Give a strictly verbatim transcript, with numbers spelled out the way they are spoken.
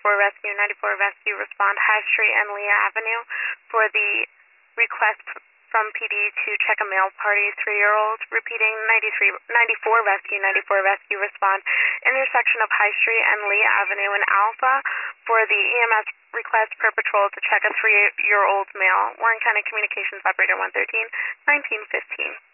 ninety-four Rescue, ninety-four Rescue respond High Street and Lee Avenue for the request from P D to check a mail party three-year-old. Repeating, ninety-three, ninety-four Rescue, ninety-four Rescue respond intersection of High Street and Lee Avenue in Alpha for the E M S request per patrol to check a three-year-old male. Warren County Communications Operator one thirteen, nineteen fifteen.